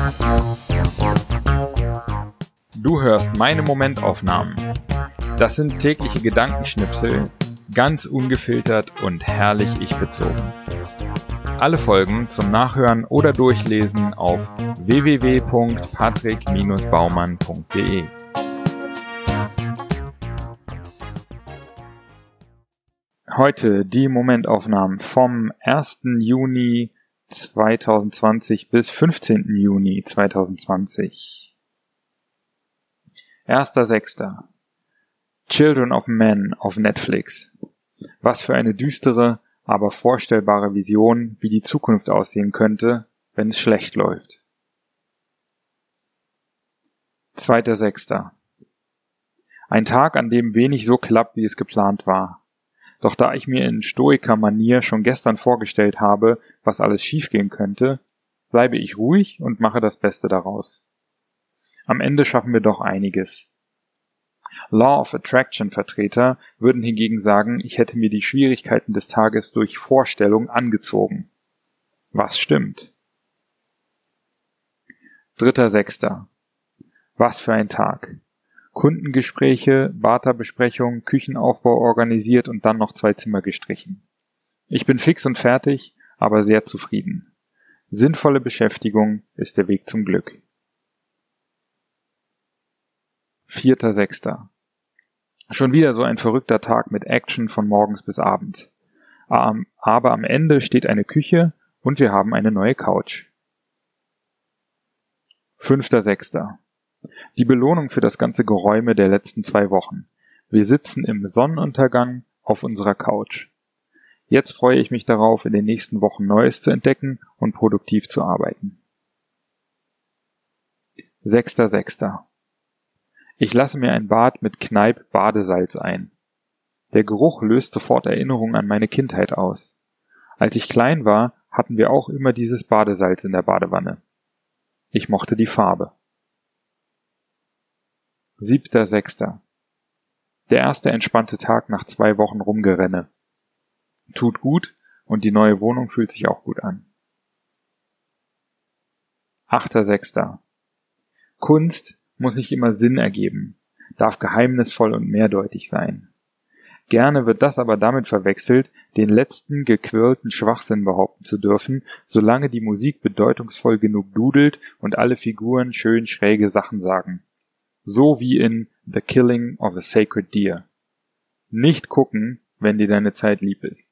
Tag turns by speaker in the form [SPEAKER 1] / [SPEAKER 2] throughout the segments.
[SPEAKER 1] Du hörst meine Momentaufnahmen. Das sind tägliche Gedankenschnipsel, ganz ungefiltert und herrlich ich-bezogen. Alle Folgen zum Nachhören oder Durchlesen auf www.patrick-baumann.de. Heute die Momentaufnahmen vom 1. Juni 2020 bis 15. Juni 2020. 1.6. Children of Men auf Netflix. Was für eine düstere, aber vorstellbare Vision, wie die Zukunft aussehen könnte, wenn es schlecht läuft. 2.6. Ein Tag, an dem wenig so klappt, wie es geplant war. Doch da ich mir in Stoiker-Manier schon gestern vorgestellt habe, was alles schiefgehen könnte, bleibe ich ruhig und mache das Beste daraus. Am Ende schaffen wir doch einiges. Law of Attraction Vertreter würden hingegen sagen, ich hätte mir die Schwierigkeiten des Tages durch Vorstellung angezogen. Was stimmt? 3.6. Was für ein Tag. Kundengespräche, Barterbesprechung, Küchenaufbau organisiert und dann noch 2 Zimmer gestrichen. Ich bin fix und fertig, aber sehr zufrieden. Sinnvolle Beschäftigung ist der Weg zum Glück. 4.6. Schon wieder so ein verrückter Tag mit Action von morgens bis abends. Aber am Ende steht eine Küche und wir haben eine neue Couch. 5.6. Die Belohnung für das ganze Geräume der letzten 2 Wochen. Wir sitzen im Sonnenuntergang auf unserer Couch. Jetzt freue ich mich darauf, in den nächsten Wochen Neues zu entdecken und produktiv zu arbeiten. 6.6. Ich lasse mir ein Bad mit Kneipp-Badesalz ein. Der Geruch löst sofort Erinnerungen an meine Kindheit aus. Als ich klein war, hatten wir auch immer dieses Badesalz in der Badewanne. Ich mochte die Farbe. 7.6. Der erste entspannte Tag nach 2 Wochen Rumgerenne. Tut gut und die neue Wohnung fühlt sich auch gut an. 8.6. Kunst muss nicht immer Sinn ergeben, darf geheimnisvoll und mehrdeutig sein. Gerne wird das aber damit verwechselt, den letzten gequirlten Schwachsinn behaupten zu dürfen, solange die Musik bedeutungsvoll genug dudelt und alle Figuren schön schräge Sachen sagen. So wie in The Killing of a Sacred Deer. Nicht gucken, wenn dir deine Zeit lieb ist.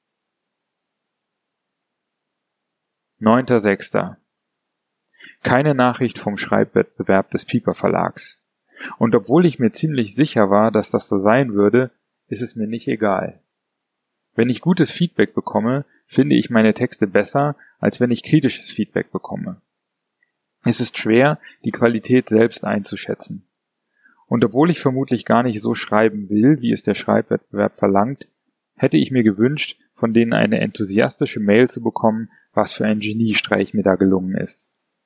[SPEAKER 1] 9.6. Keine Nachricht vom Schreibwettbewerb des Piper Verlags. Und obwohl ich mir ziemlich sicher war, dass das so sein würde, ist es mir nicht egal. Wenn ich gutes Feedback bekomme, finde ich meine Texte besser, als wenn ich kritisches Feedback bekomme. Es ist schwer, die Qualität selbst einzuschätzen. Und obwohl ich vermutlich gar nicht so schreiben will, wie es der Schreibwettbewerb verlangt, hätte ich mir gewünscht, von denen eine enthusiastische Mail zu bekommen, was für ein Geniestreich mir da gelungen ist.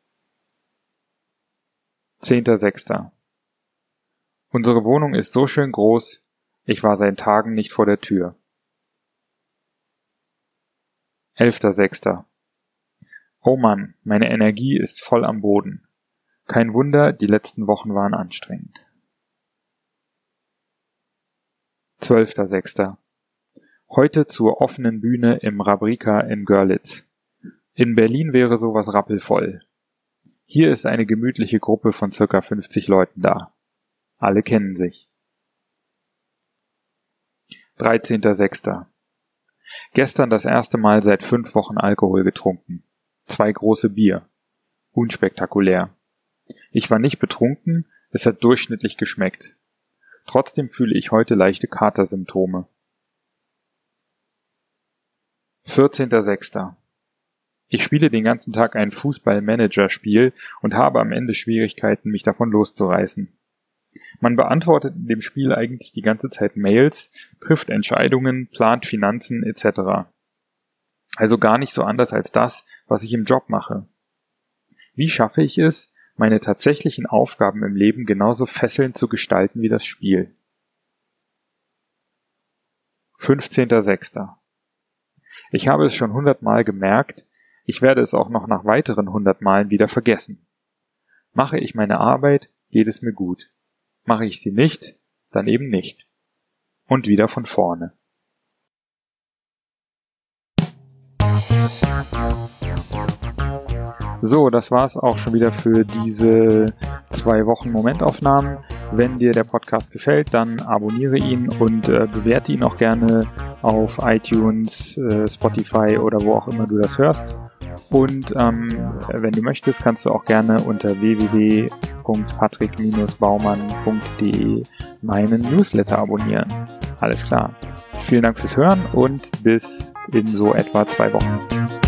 [SPEAKER 1] 10.6. Unsere Wohnung ist so schön groß, ich war seit Tagen nicht vor der Tür. 11.6. Oh Mann, meine Energie ist voll am Boden. Kein Wunder, die letzten Wochen waren anstrengend. 12.6. Heute zur offenen Bühne im Rabrika in Görlitz. In Berlin wäre sowas rappelvoll. Hier ist eine gemütliche Gruppe von ca. 50 Leuten da. Alle kennen sich. 13.6. Gestern das erste Mal seit 5 Wochen Alkohol getrunken. 2 große Bier. Unspektakulär. Ich war nicht betrunken, es hat durchschnittlich geschmeckt. Trotzdem fühle ich heute leichte Katersymptome. 14.6. Ich spiele den ganzen Tag ein Fußball-Manager-Spiel und habe am Ende Schwierigkeiten, mich davon loszureißen. Man beantwortet in dem Spiel eigentlich die ganze Zeit Mails, trifft Entscheidungen, plant Finanzen etc. Also gar nicht so anders als das, was ich im Job mache. Wie schaffe ich es, meine tatsächlichen Aufgaben im Leben genauso fesselnd zu gestalten wie das Spiel? 15.06. Ich habe es schon 100 Mal gemerkt, ich werde es auch noch nach weiteren 100 Malen wieder vergessen. Mache ich meine Arbeit, geht es mir gut. Mache ich sie nicht, dann eben nicht. Und wieder von vorne. So, das war's auch schon wieder für diese 2 Wochen Momentaufnahmen. Wenn dir der Podcast gefällt, dann abonniere ihn und bewerte ihn auch gerne auf iTunes, Spotify oder wo auch immer du das hörst. Und wenn du möchtest, kannst du auch gerne unter www.patrick-baumann.de meinen Newsletter abonnieren. Alles klar. Vielen Dank fürs Hören und bis in so etwa 2 Wochen.